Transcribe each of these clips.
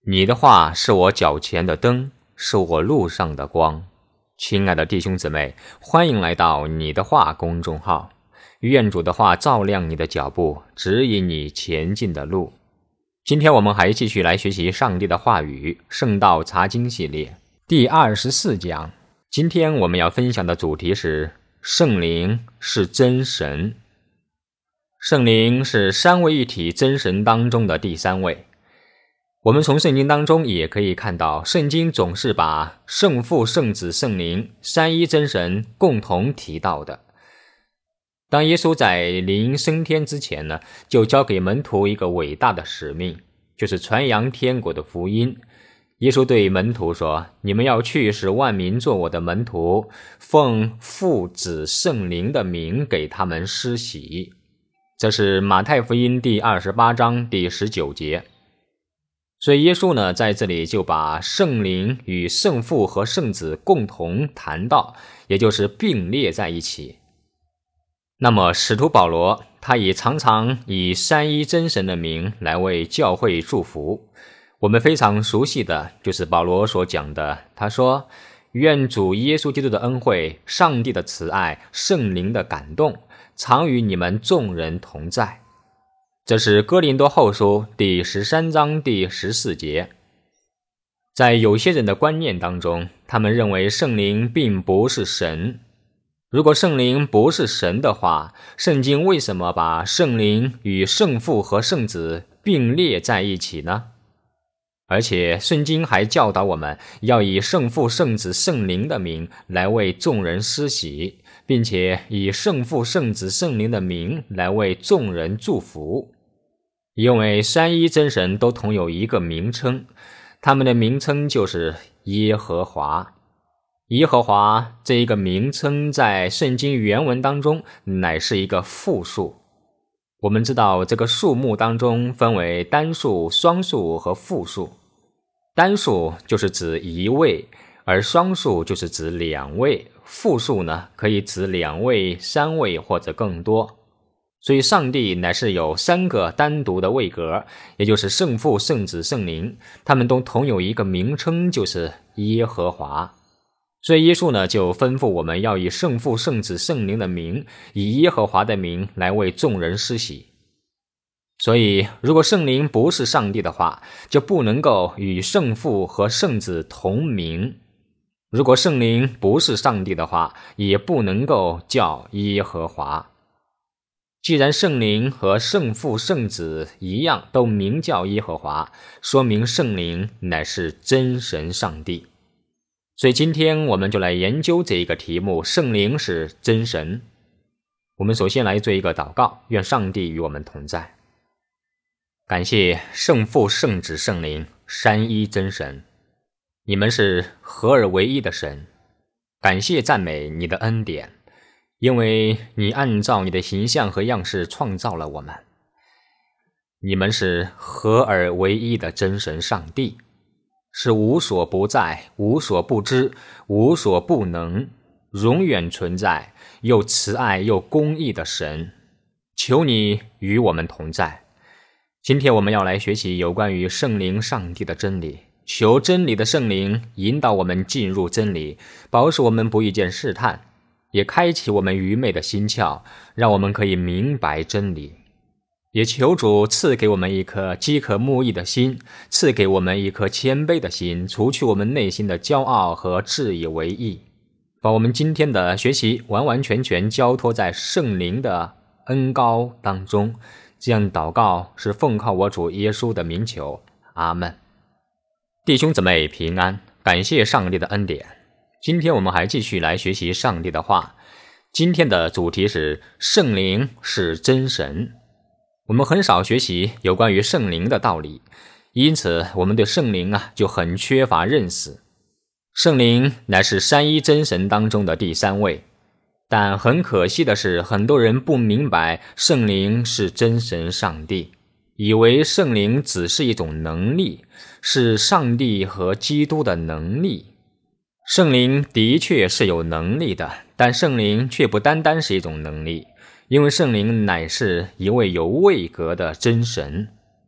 你的话是我脚前的灯，是我路上的光。亲爱的弟兄姊妹，欢迎来到你的话公众号，愿主的话照亮你的脚步，指引你前进的路。今天我们还继续来学习上帝的话语，圣道查经系列第24讲。今天我们要分享的主题是圣灵是真神。圣灵是三位一体真神当中的第三位。我们从圣经当中也可以看到，圣经总是把圣父、圣子、圣灵三一真神共同提到的。当耶稣在临升天之前呢，就交给门徒一个伟大的使命，就是传扬天国的福音。耶稣对门徒说，你们要去使万民做我的门徒，奉父子圣灵的名给他们施洗。这是马太福音第28章第19节。所以耶稣呢，在这里就把圣灵与圣父和圣子共同谈到，也就是并列在一起。那么使徒保罗，他也常常以三一真神的名来为教会祝福。我们非常熟悉的就是保罗所讲的，他说，愿主耶稣基督的恩惠、上帝的慈爱、圣灵的感动常与你们众人同在。这是哥林多后书第13章第14节。在有些人的观念当中，他们认为圣灵并不是神。如果圣灵不是神的话，圣经为什么把圣灵与圣父和圣子并列在一起呢？而且圣经还教导我们要以圣父、圣子、圣灵的名来为众人施洗，并且以圣父、圣子、圣灵的名来为众人祝福。因为三一真神都同有一个名称，他们的名称就是耶和华。耶和华这一个名称在圣经原文当中乃是一个复数。我们知道这个数目当中分为单数、双数和复数。单数就是指一位，而双数就是指两位，复数呢可以指两位、三位或者更多。所以上帝乃是有三个单独的位格，也就是圣父、圣子、圣灵，他们都同有一个名称，就是耶和华。所以耶稣呢就吩咐我们要以圣父、圣子、圣灵的名，以耶和华的名来为众人施洗。所以如果圣灵不是上帝的话，就不能够与圣父和圣子同名。如果圣灵不是上帝的话，也不能够叫耶和华。既然圣灵和圣父、圣子一样都名叫耶和华，说明圣灵乃是真神上帝。所以今天我们就来研究这一个题目，圣灵是真神。我们首先来做一个祷告，愿上帝与我们同在。感谢圣父、圣子、圣灵三一真神，你们是合而为一的神。感谢赞美你的恩典，因为你按照你的形象和样式创造了我们。你们是合而为一的真神上帝，是无所不在、无所不知、无所不能、永远存在、又慈爱又公义的神。求你与我们同在。今天我们要来学习有关于圣灵上帝的真理，求真理的圣灵引导我们进入真理，保守我们不遇见试探，也开启我们愚昧的心窍，让我们可以明白真理。也求主赐给我们一颗饥渴慕义的心，赐给我们一颗谦卑的心，除去我们内心的骄傲和自以为意，把我们今天的学习完完全全交托在圣灵的恩膏当中。这样祷告是奉靠我主耶稣的名求，阿们。弟兄姊妹平安，感谢上帝的恩典。今天我们还继续来学习上帝的话。今天的主题是圣灵是真神。我们很少学习有关于圣灵的道理，因此我们对圣灵就很缺乏认识。圣灵乃是三一真神当中的第三位，但很可惜的是，很多人不明白圣灵是真神上帝，以为圣灵只是一种能力，是上帝和基督的能力。圣灵的确是有能力的，但圣灵却不单单是一种能力，因为圣灵乃是一位有位格的真神。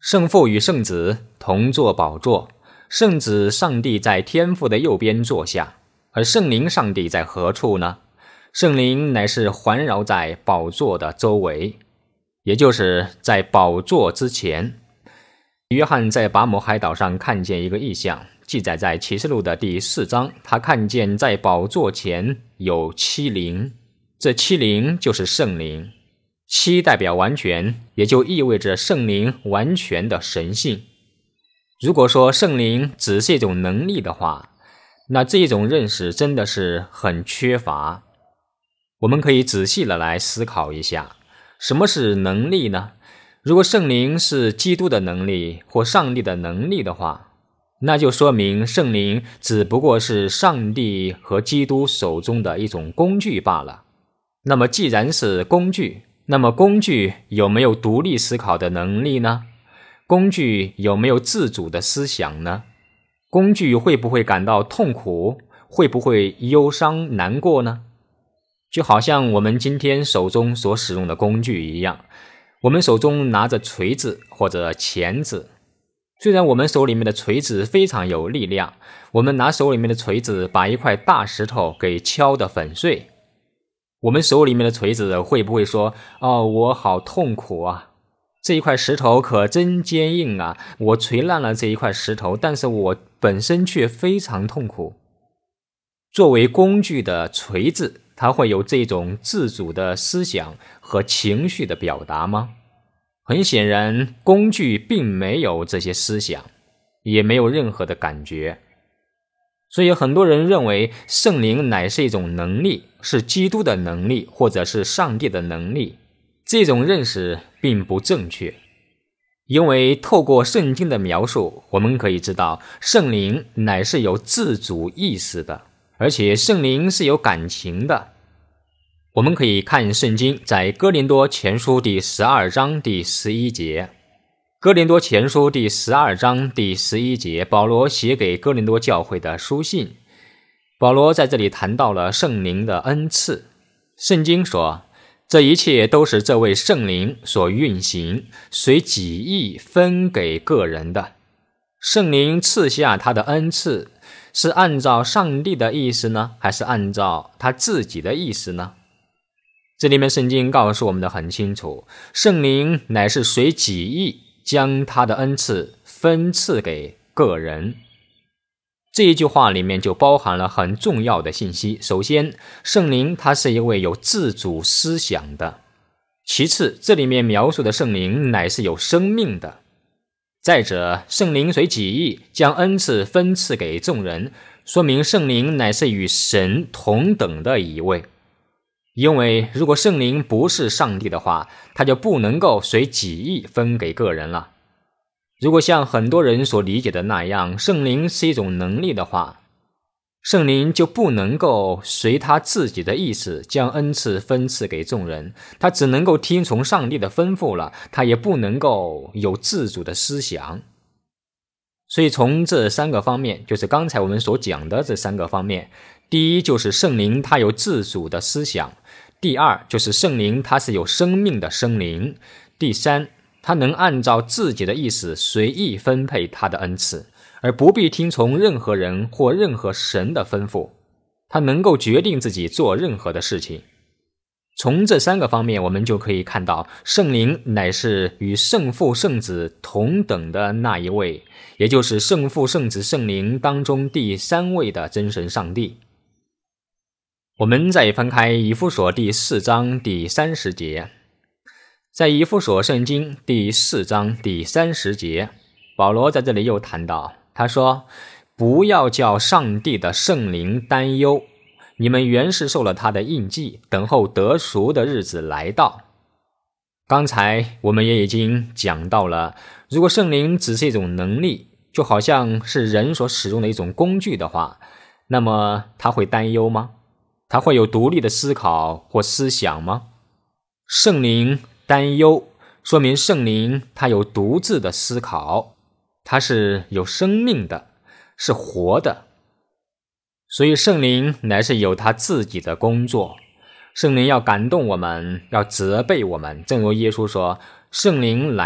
圣父与圣子同坐宝座，圣子上帝在天父的右边坐下，而圣灵上帝在何处呢？圣灵乃是环绕在宝座的周围，也就是在宝座之前。约翰在拔摩海岛上看见一个异象，记载在启示录的第4章，他看见在宝座前有7灵，这7灵就是圣灵。7代表完全，也就意味着圣灵完全的神性。如果说圣灵只是一种能力的话，那这一种认识真的是很缺乏。我们可以仔细的来思考一下，什么是能力呢？如果圣灵是基督的能力或上帝的能力的话，那就说明圣灵只不过是上帝和基督手中的一种工具罢了。那么既然是工具，那么工具有没有独立思考的能力呢？工具有没有自主的思想呢？工具会不会感到痛苦？会不会忧伤难过呢？就好像我们今天手中所使用的工具一样，我们手中拿着锤子或者钳子，虽然我们手里面的锤子非常有力量，我们拿手里面的锤子把一块大石头给敲得粉碎，我们手里面的锤子会不会说，我好痛苦啊，这一块石头可真坚硬啊，我锤烂了这一块石头，但是我本身却非常痛苦。作为工具的锤子，它会有这种自主的思想和情绪的表达吗？很显然，工具并没有这些思想，也没有任何的感觉。所以很多人认为圣灵乃是一种能力，是基督的能力，或者是上帝的能力。这种认识并不正确，因为透过圣经的描述，我们可以知道圣灵乃是有自主意识的，而且圣灵是有感情的。我们可以看圣经在哥林多前书第12章第11节。哥林多前书第12章第11节，保罗写给哥林多教会的书信。保罗在这里谈到了圣灵的恩赐。圣经说，这一切都是这位圣灵所运行，随己意分给个人的。圣灵赐下他的恩赐，是按照上帝的意思呢，还是按照他自己的意思呢？这里面圣经告诉我们的很清楚，圣灵乃是随己意将他的恩赐分赐给个人。这一句话里面就包含了很重要的信息。首先，圣灵他是一位有自主思想的。其次，这里面描述的圣灵乃是有生命的。再者，圣灵随己意将恩赐分赐给众人，说明圣灵乃是与神同等的一位。因为如果圣灵不是上帝的话，他就不能够随己意分给个人了。如果像很多人所理解的那样，圣灵是一种能力的话，圣灵就不能够随他自己的意思将恩赐分赐给众人，他只能够听从上帝的吩咐了，他也不能够有自主的思想。所以从这3个方面，就是刚才我们所讲的这3个方面，第一就是圣灵他有自主的思想，第二就是圣灵他是有生命的生灵，第三他能按照自己的意思随意分配他的恩赐，而不必听从任何人或任何神的吩咐，他能够决定自己做任何的事情。从这3个方面，我们就可以看到圣灵乃是与圣父圣子同等的那一位，也就是圣父圣子圣灵当中第3位的真神上帝。我们再翻开以弗所第4章第30节，在以弗所圣经第4章第30节，保罗在这里又谈到，他说，不要叫上帝的圣灵担忧，你们原是受了他的印记，等候得赎的日子来到。刚才我们也已经讲到了，如果圣灵只是一种能力，就好像是人所使用的一种工具的话，那么他会担忧吗？他会有独立的思考或思想吗？圣灵担忧，说明圣灵他有独自的思考，他是有生命的，是活的。所以圣灵乃是有他自己的工作，圣灵要感动我们，要责备我们，正如耶稣说，圣灵来了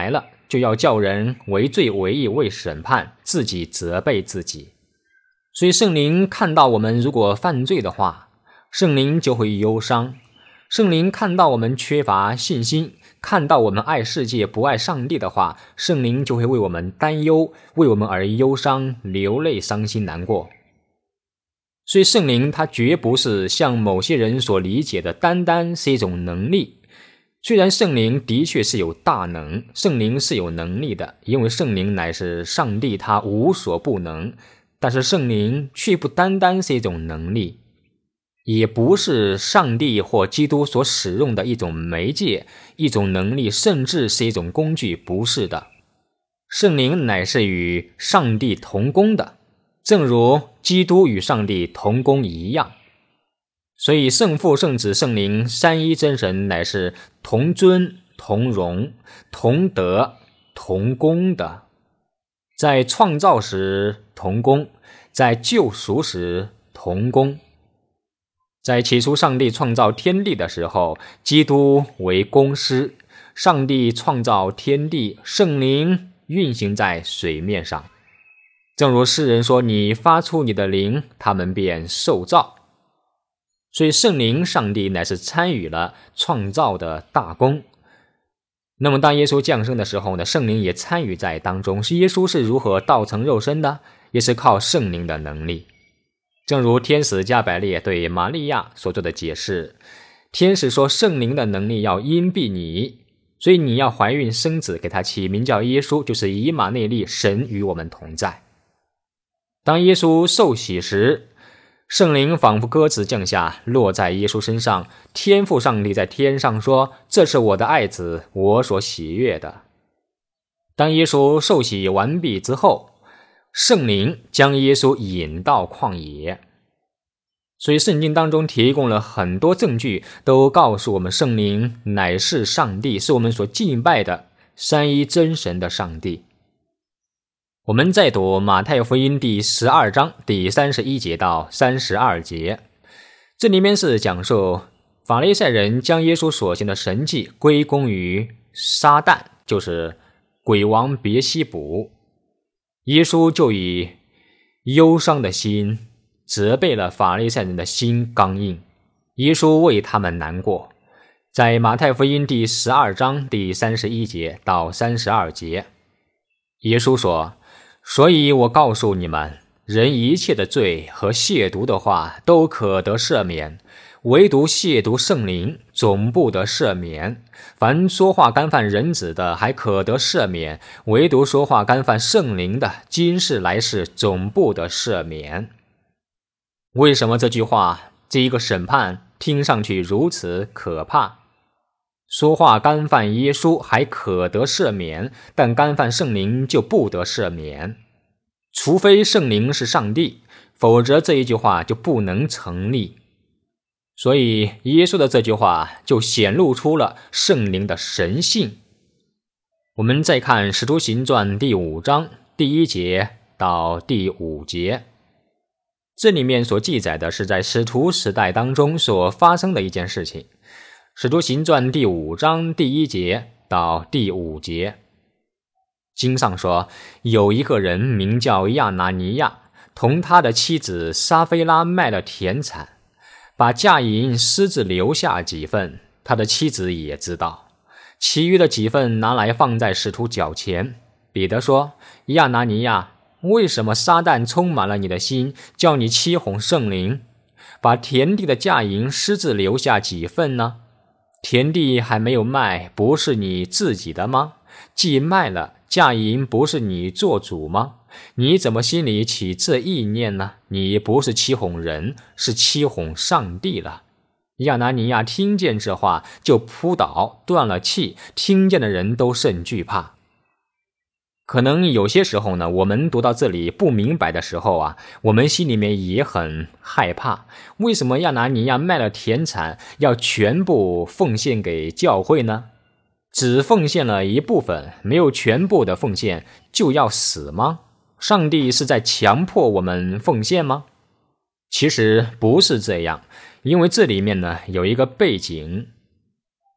就要叫人为罪为义为审判，自己责备自己。所以圣灵看到我们如果犯罪的话，圣灵就会忧伤。圣灵看到我们缺乏信心，看到我们爱世界不爱上帝的话，圣灵就会为我们担忧，为我们而忧伤，流泪伤心难过。所以圣灵它绝不是像某些人所理解的单单是一种能力。虽然圣灵的确是有大能，圣灵是有能力的，因为圣灵乃是上帝，他无所不能，但是圣灵却不单单是一种能力，也不是上帝或基督所使用的一种媒介，一种能力，甚至是一种工具，不是的。圣灵乃是与上帝同工的，正如基督与上帝同工一样。所以圣父、圣子、圣灵三一真神乃是同尊、同荣、同德、同工的，在创造时同工，在救赎时同工。在起初上帝创造天地的时候，基督为工师，上帝创造天地，圣灵运行在水面上。正如诗人说，你发出你的灵，他们便受造。所以圣灵上帝乃是参与了创造的大功。那么当耶稣降生的时候呢，圣灵也参与在当中。是耶稣是如何道成肉身的，也是靠圣灵的能力。正如天使加百列对玛利亚所做的解释，天使说圣灵的能力要荫蔽你，所以你要怀孕生子，给他起名叫耶稣，就是以马内利，神与我们同在。当耶稣受洗时，圣灵仿佛鸽子降下，落在耶稣身上，天父上帝在天上说，这是我的爱子，我所喜悦的。当耶稣受洗完毕之后，圣灵将耶稣引到旷野。所以圣经当中提供了很多证据，都告诉我们圣灵乃是上帝，是我们所敬拜的三一真神的上帝。我们再读马太福音第12章第31节到32节，这里面是讲述法利赛人将耶稣所行的神迹归功于撒旦，就是鬼王别西卜。耶稣就以忧伤的心责备了法利赛人的心刚硬，耶稣为他们难过。在马太福音第12章第31节到32节，耶稣说，所以我告诉你们，人一切的罪和亵渎的话都可得赦免，唯独亵渎圣灵总不得赦免。凡说话干犯人子的还可得赦免，唯独说话干犯圣灵的，今世来世总不得赦免。为什么这句话，这一个审判听上去如此可怕？说话干犯耶稣还可得赦免，但干犯圣灵就不得赦免。除非圣灵是上帝，否则这一句话就不能成立。所以耶稣的这句话就显露出了圣灵的神性。我们再看使徒行传第5章第1节到第5节，这里面所记载的是在使徒时代当中所发生的一件事情。使徒行传第5章第1节到第5节，经上说，有一个人名叫亚拿尼亚，同他的妻子撒非拉卖了田产，把价银私自留下几份，他的妻子也知道，其余的几份拿来放在使徒脚前。彼得说，亚拿尼亚，为什么撒旦充满了你的心，叫你欺哄圣灵，把田地的价银私自留下几份呢？田地还没有卖，不是你自己的吗？既卖了，价银不是你做主吗？你怎么心里起这意念呢？你不是欺哄人，是欺哄上帝了。亚拿尼亚听见这话，就扑倒，断了气，听见的人都甚惧怕。可能有些时候呢，我们读到这里不明白的时候啊，我们心里面也很害怕。为什么亚拿尼亚卖了田产要全部奉献给教会呢？只奉献了一部分，没有全部的奉献就要死吗？上帝是在强迫我们奉献吗？其实不是这样，因为这里面呢有一个背景。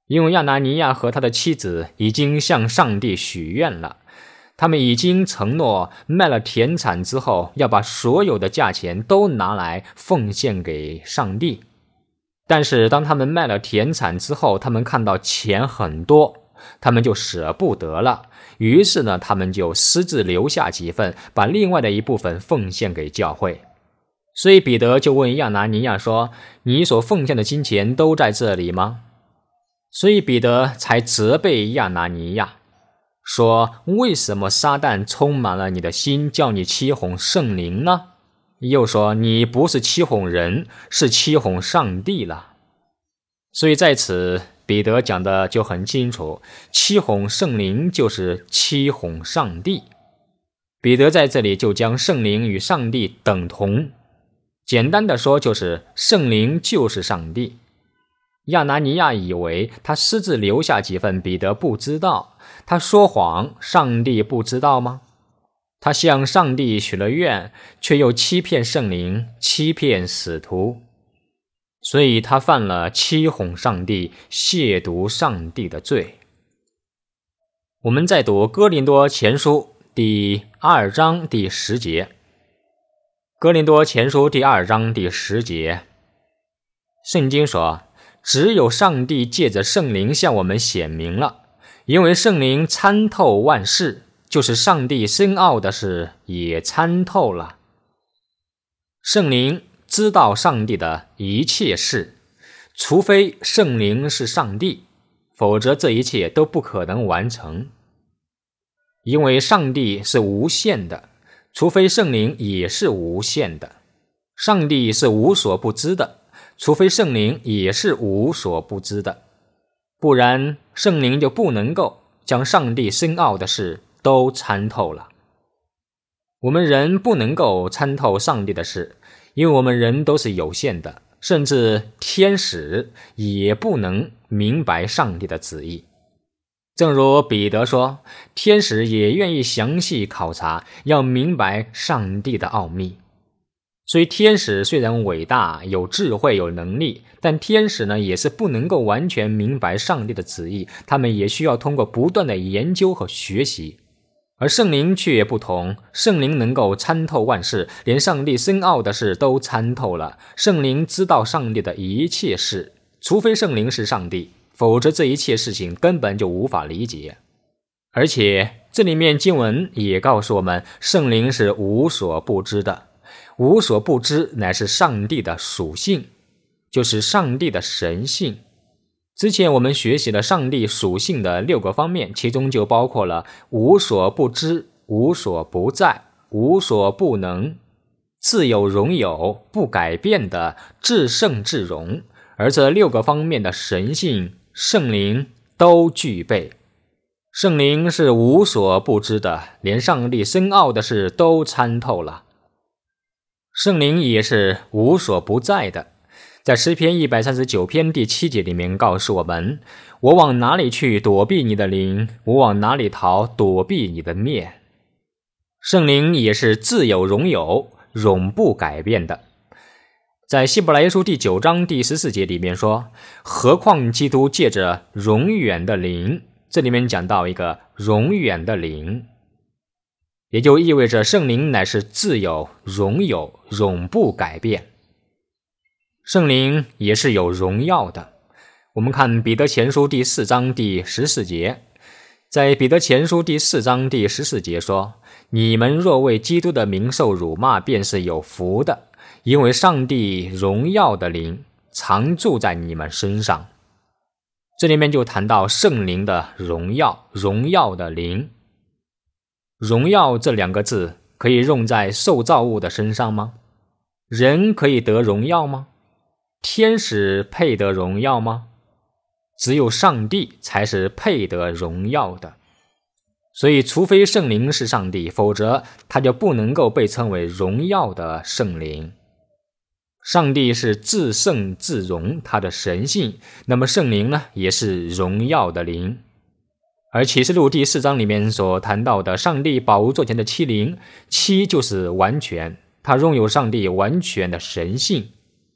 因为亚拿尼亚和他的妻子已经向上帝许愿了，他们已经承诺卖了田产之后要把所有的价钱都拿来奉献给上帝。但是当他们卖了田产之后，他们看到钱很多，他们就舍不得了，于是呢，他们就私自留下几份，把另外的一部分奉献给教会。所以彼得就问亚拿尼亚说，你所奉献的金钱都在这里吗？所以彼得才责备亚拿尼亚说，为什么撒旦充满了你的心，叫你欺哄圣灵呢？又说你不是欺哄人，是欺哄上帝了。所以在此彼得讲的就很清楚，欺哄圣灵就是欺哄上帝。彼得在这里就将圣灵与上帝等同，简单的说就是圣灵就是上帝。亚拿尼亚以为他私自留下几份，彼得不知道，他说谎，上帝不知道吗？他向上帝许了愿，却又欺骗圣灵，欺骗使徒，所以他犯了欺哄上帝、亵渎上帝的罪。我们再读哥林多前书第2章第10节。哥林多前书第2章第10节，圣经说，只有上帝借着圣灵向我们显明了，因为圣灵参透万事，就是上帝深奥的事也参透了。圣灵知道上帝的一切事，除非圣灵是上帝，否则这一切都不可能完成。因为上帝是无限的，除非圣灵也是无限的。上帝是无所不知的，除非圣灵也是无所不知的，不然圣灵就不能够将上帝深奥的事都参透了。我们人不能够参透上帝的事，因为我们人都是有限的，甚至天使也不能明白上帝的旨意。正如彼得说，天使也愿意详细考察，要明白上帝的奥秘。所以天使虽然伟大，有智慧，有能力，但天使呢也是不能够完全明白上帝的旨意，他们也需要通过不断的研究和学习。而圣灵却不同，圣灵能够参透万事，连上帝深奥的事都参透了。圣灵知道上帝的一切事，除非圣灵是上帝，否则这一切事情根本就无法理解。而且这里面经文也告诉我们，圣灵是无所不知的。无所不知乃是上帝的属性，就是上帝的神性。之前我们学习了上帝属性的6个方面，其中就包括了无所不知、无所不在、无所不能、自有荣有、不改变的至圣至荣。而这6个方面的神性，圣灵都具备。圣灵是无所不知的，连上帝深奥的事都参透了。圣灵也是无所不在的，在诗篇139篇第7节里面告诉我们，我往哪里去躲避你的灵？我往哪里逃躲避你的面？圣灵也是自有荣有，永不改变的。在希伯来书第9章第14节里面说，何况基督借着永远的灵，这里面讲到一个永远的灵，也就意味着圣灵乃是自有荣有，永不改变。圣灵也是有荣耀的。我们看彼得前书第4章第14节，在彼得前书第4章第14节说，你们若为基督的名受辱骂，便是有福的，因为上帝荣耀的灵常住在你们身上。这里面就谈到圣灵的荣耀，荣耀的灵。荣耀这2个字可以用在受造物的身上吗？人可以得荣耀吗？天使配得荣耀吗？只有上帝才是配得荣耀的。所以除非圣灵是上帝，否则他就不能够被称为荣耀的圣灵。上帝是至圣至荣，他的神性，那么圣灵呢也是荣耀的灵。而启示录第4章里面所谈到的上帝宝座前的7灵，7就是完全，它拥有上帝完全的神性。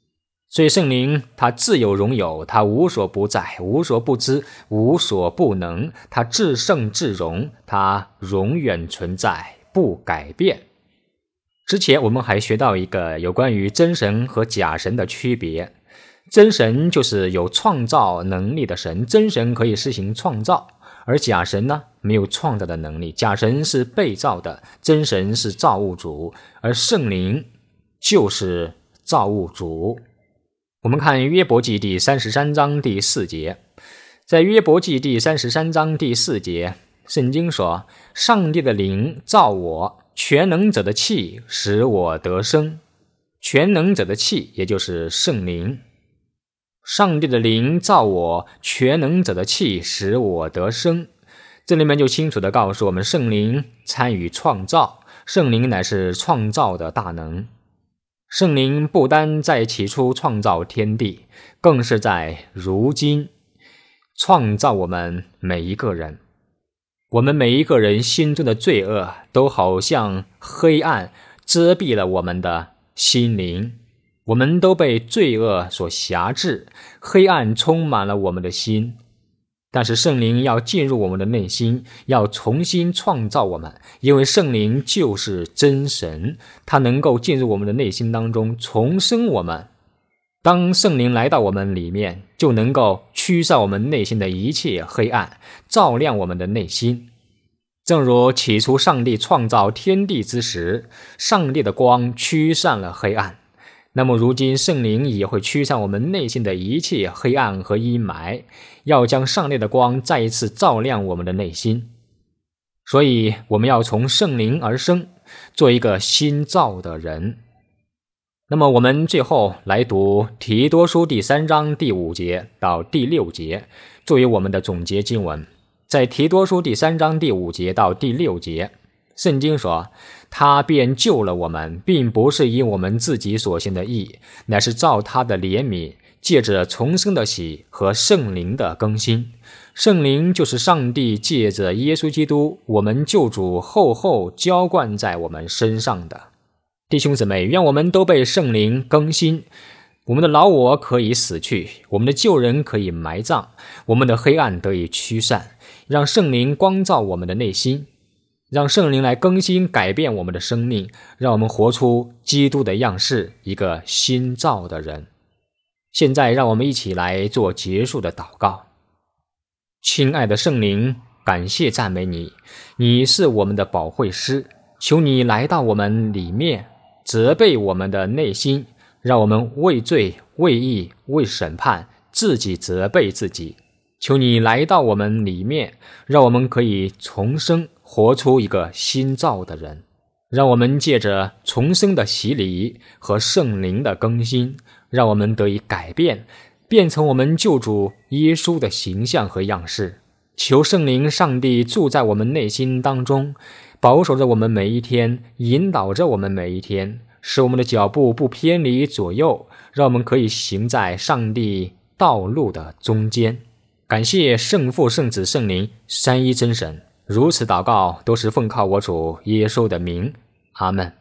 所以圣灵他自有荣有，他无所不在，无所不知，无所不能，他至圣至荣，他永远存在，不改变。之前我们还学到一个有关于真神和假神的区别。真神就是有创造能力的神，真神可以施行创造，而假神呢，没有创造的能力。假神是被造的，真神是造物主，而圣灵就是造物主。我们看约伯记第33章第4节，在约伯记第33章第4节，圣经说，上帝的灵造我，全能者的气使我得生。全能者的气也就是圣灵。上帝的灵造我，全能者的气使我得生。这里面就清楚地告诉我们，圣灵参与创造，圣灵乃是创造的大能。圣灵不单在起初创造天地，更是在如今创造我们每一个人。我们每一个人心中的罪恶都好像黑暗遮蔽了我们的心灵，我们都被罪恶所辖制，黑暗充满了我们的心。但是圣灵要进入我们的内心，要重新创造我们，因为圣灵就是真神，他能够进入我们的内心当中，重生我们。当圣灵来到我们里面，就能够驱散我们内心的一切黑暗，照亮我们的内心。正如起初上帝创造天地之时，上帝的光驱散了黑暗，那么如今圣灵也会驱散我们内心的一切黑暗和阴霾，要将上帝的光再一次照亮我们的内心。所以我们要从圣灵而生，做一个新造的人。那么我们最后来读提多书第3章第5节到第6节，作为我们的总结经文。在提多书第3章第5节到第6节，圣经说，他便救了我们，并不是因我们自己所行的义，乃是照他的怜悯，借着重生的喜和圣灵的更新。圣灵就是上帝借着耶稣基督我们救主厚厚浇灌在我们身上的。弟兄姊妹，愿我们都被圣灵更新，我们的老我可以死去，我们的旧人可以埋葬，我们的黑暗得以驱散，让圣灵光照我们的内心，让圣灵来更新改变我们的生命，让我们活出基督的样式，一个新造的人。现在让我们一起来做结束的祷告。亲爱的圣灵，感谢赞美你，你是我们的保惠师，求你来到我们里面，责备我们的内心，让我们为罪、为义、为审判自己责备自己。求你来到我们里面，让我们可以重生，活出一个新造的人。让我们借着重生的洗礼和圣灵的更新，让我们得以改变，变成我们救主耶稣的形象和样式。求圣灵上帝住在我们内心当中，保守着我们每一天，引导着我们每一天，使我们的脚步不偏离左右，让我们可以行在上帝道路的中间。感谢圣父、圣子、圣灵三一真神，如此祷告都是奉靠我主耶稣的名，阿们。